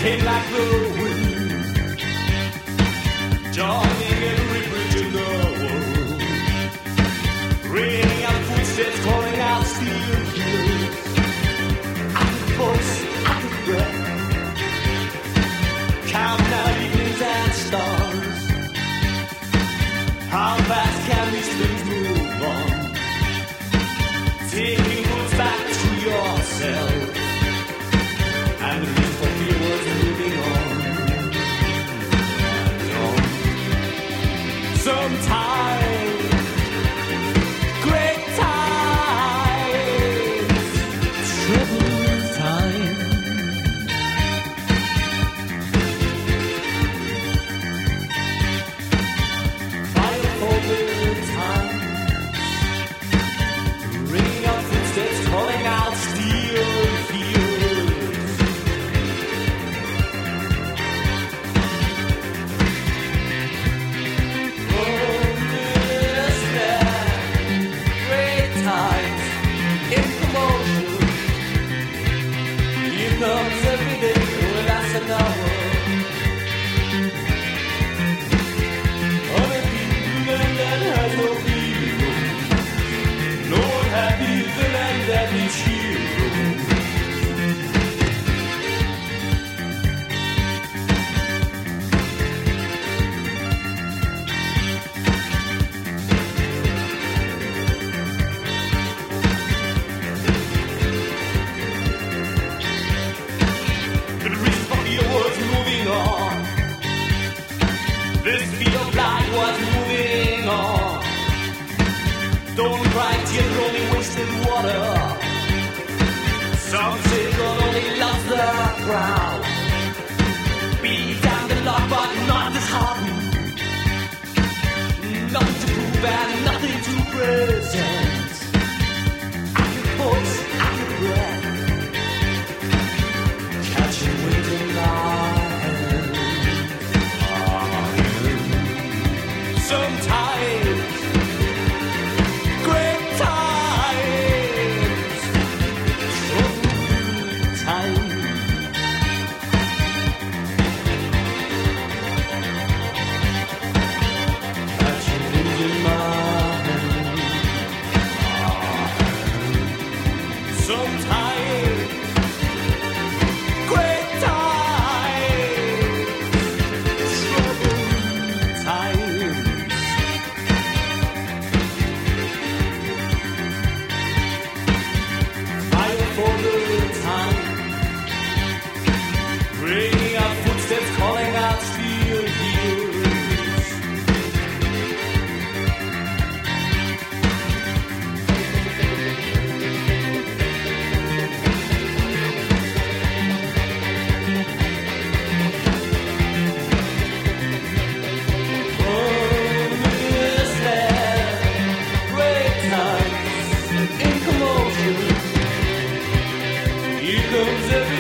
came like the wind, jogging every bridge in the world, ringing out footsteps, calling out steel hills. I could voice, I could breath, counting out evenings and stars. How fast can these things move on? Taking roots back to yourself, and the reason for fear was moving on and on. Sometimes, great times, troubled times. Fire for the time, ringing out footsteps, calling out steel heels. Great times in commotion. Here comes every day, will last an hour. Other people, the land has no hero. No one happy, the land that needs heroes. The reason for fear was moving on. This speed of light was moving on. Don't cry, tears rolling wasted water. Some say God only loves the crowd. Beat down the lock, but not disheartened. Nothing to prove and nothing to present. I can voice, I can breath, catching wind in my hand. Sometimes, great times, troubled times. Catching wind in my hand. Sometimes, great times, troubled times. Fire for the time, ringing out footsteps, calling out steel heels. On this land, great times in commotion. Here comes every